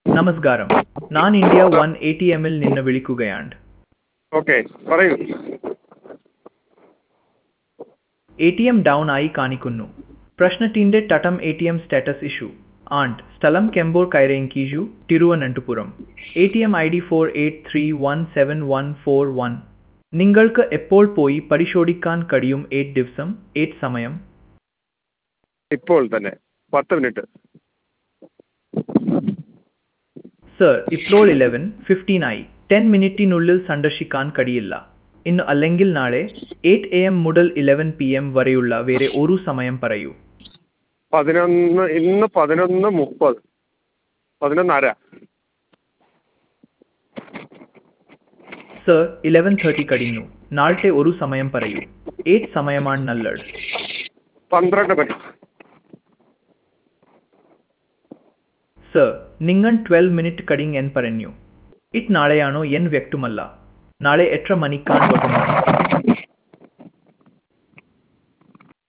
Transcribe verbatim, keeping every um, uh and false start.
നമസ്കാരം. ഞാൻ India one A T എമ്മിൽ നിന്ന് വിളിക്കുകയാണ്. ഓക്കെ പറയൂ. എ ടി എം ഡൗൺ ആയി കാണിക്കുന്നു. പ്രശ്നത്തിന്റെ തട്ടം A T M status issue and സ്ഥലം കെമ്പൂർ കൈരേങ്കിജു Thiruvananthapuram. A T M I D four eight three one seven one four one. നിങ്ങൾക്ക് എപ്പോൾ പോയി പരിശോധിക്കാൻ കഴിയും? എയ്റ്റ് ദിവസം എയ്റ്റ് സമയം. ഇപ്പോൾ തന്നെ പത്ത് മിനിറ്റ്. സർ, ഇപ്പോൾ ഇലവൻ ഫിഫ്റ്റീൻ ആയി. ടെൻ മിനിറ്റിനുള്ളിൽ സന്ദർശിക്കാൻ കഴിയില്ല. ഇന്ന് അല്ലെങ്കിൽ നാളെ എയ്റ്റ് എ എം മുതൽ ഇലവൻ പി എം വരെയുള്ള വേറെ ഒരു സമയം പറയൂ. പതിനൊന്ന് ഇന്ന് പതിനൊന്ന് മുപ്പത് പതിനൊന്നര. സർ, ഇലവൻ തേർട്ടി കഴിഞ്ഞു. നാളത്തെ ഒരു സമയം പറയൂ. എയ്റ്റ് സമയമാണ് നല്ലത്. പന്ത്രണ്ട് മണി. സർ, നിങ്ങൾ ട്വൽവ് മിനിറ്റ് കടിങ് എന്ന് പറഞ്ഞു. ഇത് നാളെയാണോ എന്ന് വ്യക്തമല്ല. നാളെ എത്ര മണിക്കാണ് വരുന്നത്?